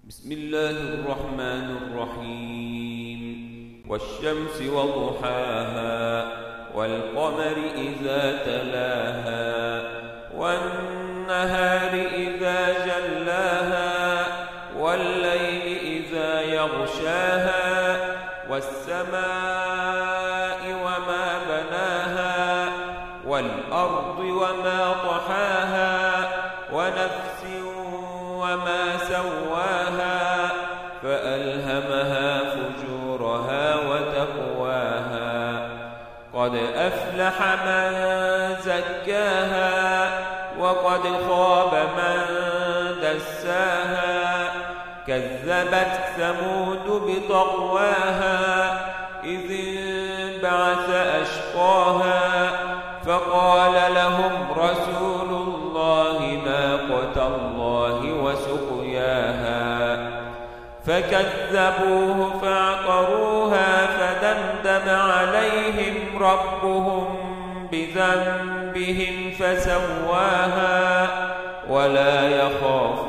بسم الله الرحمن الرحيم والشمس وضحاها والقمر إذا تلاها والنهار إذا جلاها والليل إذا يغشاها والسماء وما بناها والأرض وما طحاها ونفس وما سواها فألهمها فجورها وتقواها قد أفلح من زكاها وقد خاب من دساها كذبت ثمود بطغواها إذ انبعث أشقاها فقال لهم رسول الله ناقة الله وسقياها فكذبوه فعقروها فدمدم عليهم ربهم بذنبهم فسواها ولا يخاف